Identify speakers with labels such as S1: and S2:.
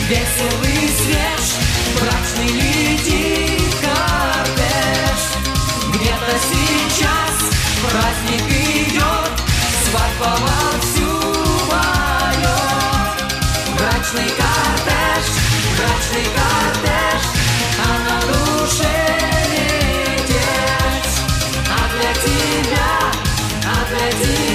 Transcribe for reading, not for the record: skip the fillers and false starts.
S1: Веселый, свеж, брачный летит кортеж. Где-то сейчас праздник идет, свадьба вовсю поет. Брачный кортеж, а на душе лететь. А для тебя